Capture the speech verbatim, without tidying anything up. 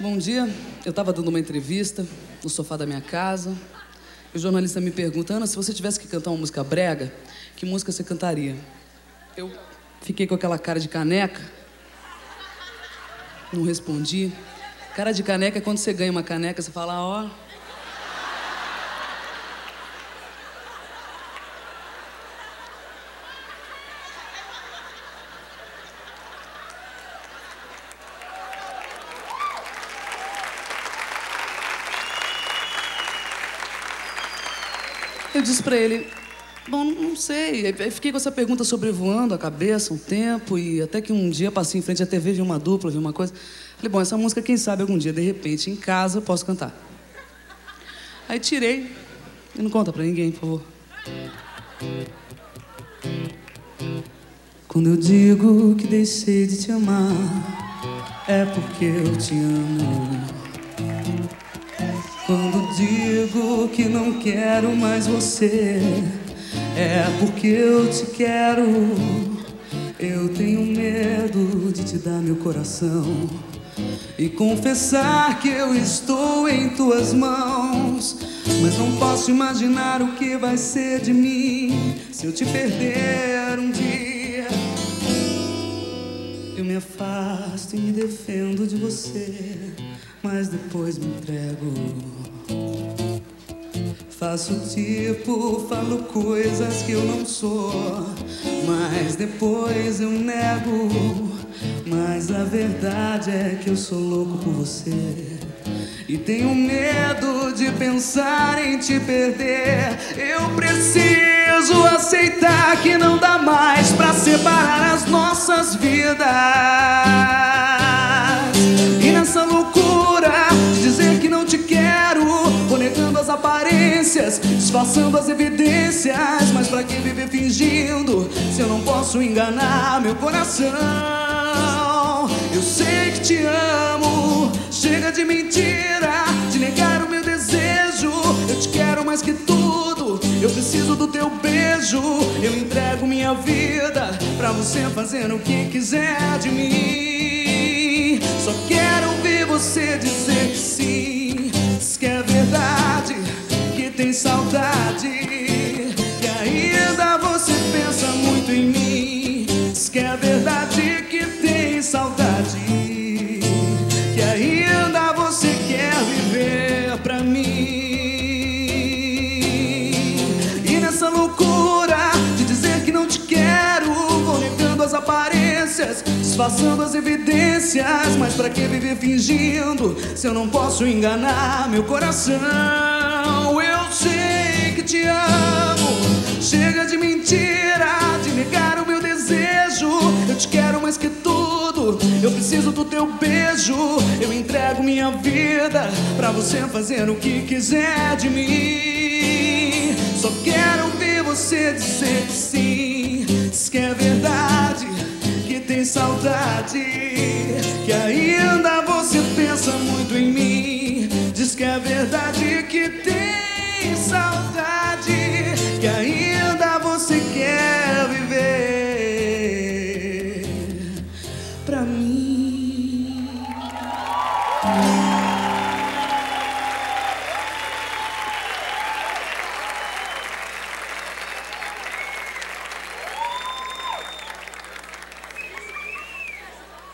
Bom dia, eu estava dando uma entrevista no sofá da minha casa. E o jornalista me pergunta: Ana, se você tivesse que cantar uma música brega, que música você cantaria? Eu fiquei com aquela cara de caneca, não respondi. Cara de caneca é quando você ganha uma caneca, você fala, ó... Eu disse pra ele, bom, não sei. Aí fiquei com essa pergunta sobrevoando a cabeça um tempo, e até que um dia passei em frente à T V, vi uma dupla, vi uma coisa. Falei, bom, essa música, quem sabe algum dia, de repente, em casa, eu posso cantar. Aí tirei, e não conta pra ninguém, por favor. Quando eu digo que deixei de te amar, é porque eu te amo. Quando digo que não quero mais você, é porque eu te quero. Eu tenho medo de te dar meu coração e confessar que eu estou em tuas mãos. Mas não posso imaginar o que vai ser de mim se eu te perder um dia. Eu me afasto e me defendo de você, mas depois me entrego. Faço tipo, falo coisas que eu não sou, mas depois eu nego. Mas a verdade é que eu sou louco por você e tenho medo de pensar em te perder. Eu preciso aceitar que não dá mais pra separar as nossas vidas. E nessa loucura de dizer que não te quero, vou negando as aparências, disfarçando as evidências. Mas pra que viver fingindo se eu não posso enganar meu coração? Eu sei que te amo, chega de mentira, de negar o meu desejo. Eu te quero mais que tudo, eu preciso do teu beijo. Eu entrego minha vida pra você fazer o que quiser de mim. Só quero ouvir você dizer que sim, diz que é verdade, que tem saudade, que ainda você pensa muito em mim. Diz que é verdade, que tem saudade, que ainda você quer viver pra mim. E nessa loucura de dizer que não te quero, vou negando as aparências, disfarçando as evidências. Mas pra que viver fingindo se eu não posso enganar meu coração? Eu sei que te amo, chega de mentira, de negar o meu desejo. Eu te quero mais que tudo, eu preciso do teu beijo. Eu entrego minha vida pra você fazer o que quiser de mim. Só quero ouvir você dizer que sim, diz que é verdade, que tem saudade,